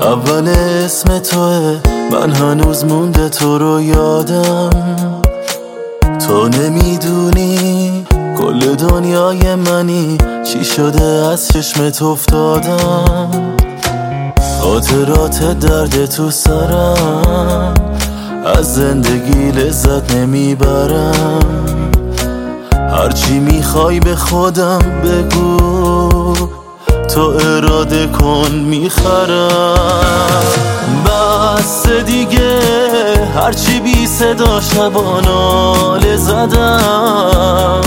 اول اسم توه، من هنوز مونده تو رو یادم. تو نمیدونی کل دنیای منی، چی شده از چشمت افتادم. خاطرات درد تو سرم، از زندگی لذت نمیبرم. هرچی میخوای به خودم بگو، تو اراده کن میخرم. بس دیگه هرچی بی صدا شباناله زدم.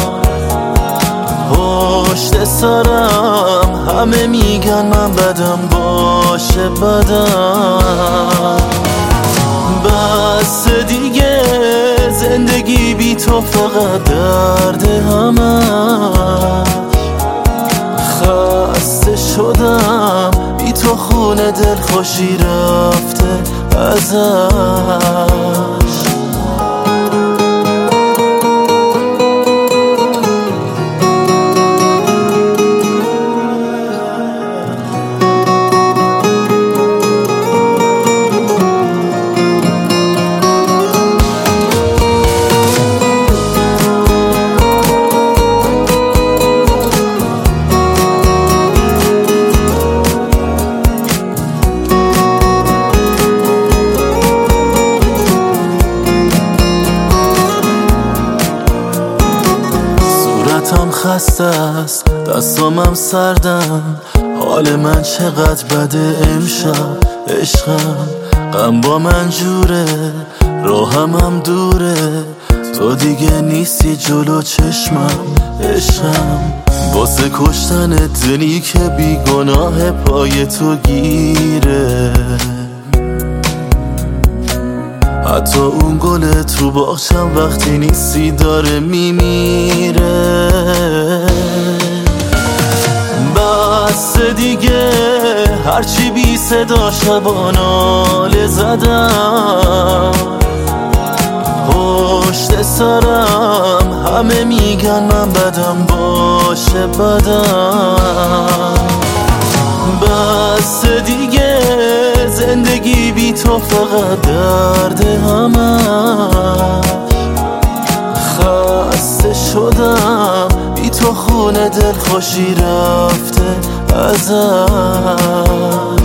پشت سرم همه میگن من بدم باشه بدم. بس دیگه زندگی بی تو فقط درد همه. خسته شدم بی تو، خونه دل خوشی رفته ازش. صورتم خسته است، دستامم سردم، حال من چقدر بده امشب. عشقم غم با من جوره، راهمم دوره، تو دیگه نیستی جلو چشمم. عشقم واسه کشتن دلی که بیگناه پای تو گیره. حتی اون گل تو باغچم وقتی نیستی داره میمیره. بس دیگه هرچی بی صدا شباناله زدم. پشت سرم همه میگن من بدم باشه بدم. بس دیگه زندگی بی تو فقط درد همه. خسته شدم بی تو، خونه دل خوشی رفته ازش.